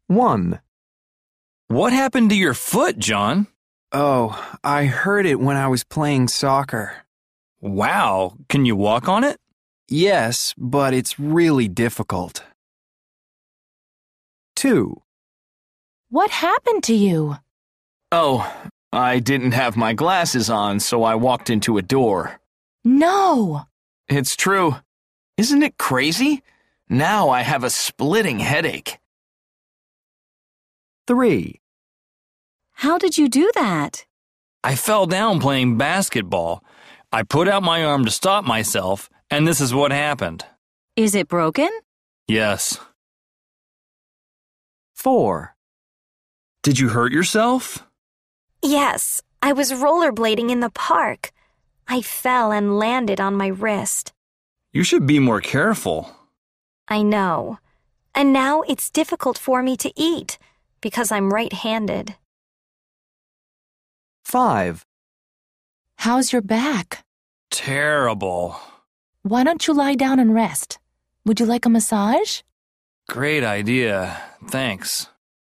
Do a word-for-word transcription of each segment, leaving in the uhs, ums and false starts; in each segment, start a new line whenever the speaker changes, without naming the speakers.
one.
What happened to your foot, John?
Oh, I hurt it when I was playing soccer.
Wow, can you walk on it?
Yes, but it's really difficult. two.
What happened to you?
Oh, I didn't have my glasses on, so I walked into a door.
No.
It's true. Isn't it crazy? Now I have a splitting headache.
three.
How did you do that?
I fell down playing basketball. I put out my arm to stop myself, and this is what happened.
Is it broken?
Yes.
four.
Did you hurt yourself?
Yes, I was rollerblading in the park. I fell and landed on my wrist.
You should be more careful.
I know. And now it's difficult for me to eat because I'm right-handed.
five.
How's your back?
Terrible.
Why don't you lie down and rest? Would you like a massage?
Great idea. Thanks.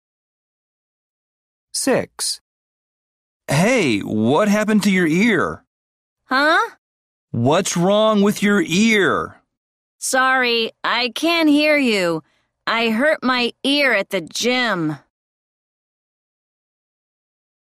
six.
Hey, what happened to your ear?
Huh?
What's wrong with your ear?
Sorry, I can't hear you. I hurt my ear at the gym.